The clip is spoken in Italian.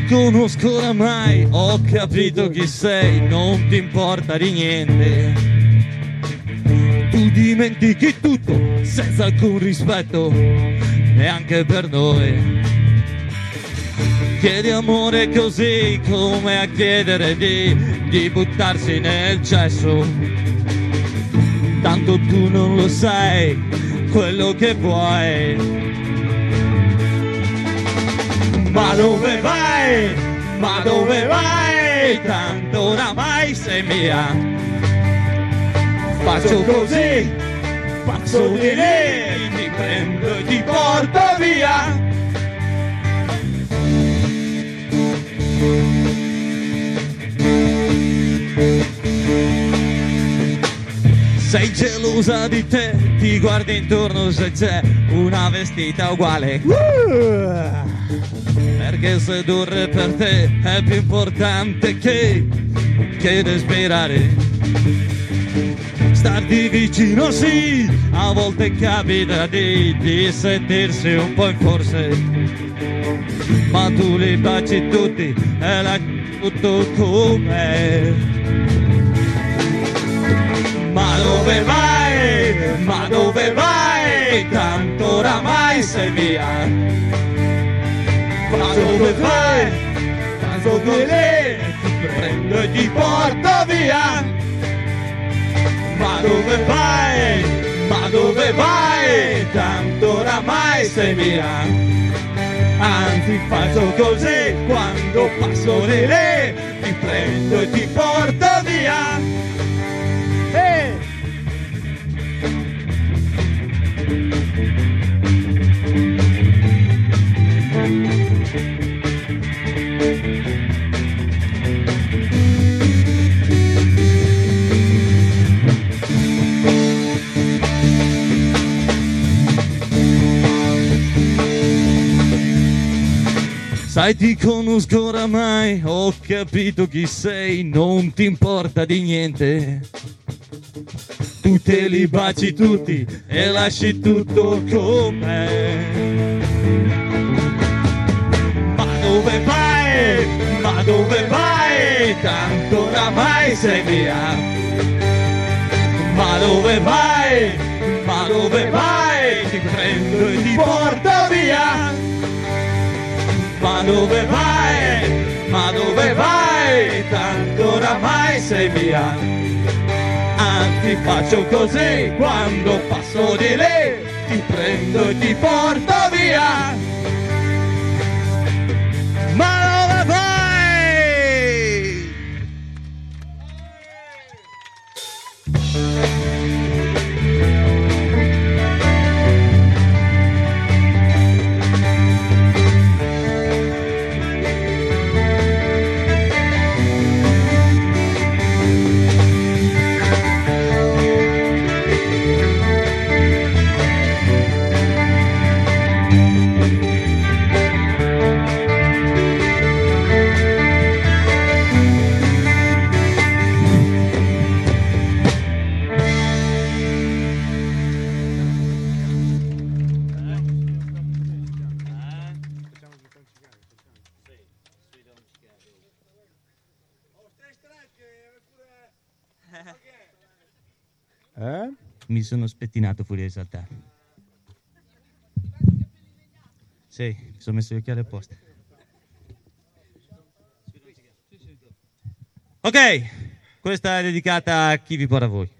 conosco oramai, ho capito chi sei, non ti importa di niente. Tu dimentichi tutto senza alcun rispetto, neanche per noi. Chiedi amore così come a chiedere di buttarsi nel cesso. Tanto tu non lo sai quello che vuoi. Ma dove vai? Ma dove vai? Tanto oramai sei mia. Faccio così, passo di lì, ti prendo e ti porto via. Sei gelosa di te, ti guardi intorno se c'è una vestita uguale. Perché sedurre per te è più importante che desiderare. Starti vicino sì, a volte capita di sentirsi un po' in forse. Ma tu li baci tutti e lasci tutto com'è. Ma dove vai? Ma dove vai? Tanto oramai sei mia. Ma dove vai? Tanto di lì, ti prendo e ti porto via. Ma dove vai? Ma dove vai? Tanto oramai sei mia. Anzi faccio così, quando passo di lì, ti prendo e ti porto via. Sai, ti conosco oramai, ho capito chi sei, non ti importa di niente. Tu te li baci tutti e lasci tutto com'è. Ma dove vai? Ma dove vai? Tanto oramai sei mia. Ma dove vai? Ma dove vai? Ti prendo e ti porto via. Ma dove vai? Ma dove vai? Tanto oramai sei mia. Anzi faccio così, quando passo di lì, ti prendo e ti porto via. Ma dove vai? Mi sono spettinato fuori di saltare. Sì, mi sono messo gli occhiali apposta. Ok, questa è dedicata a chi vi porta a voi.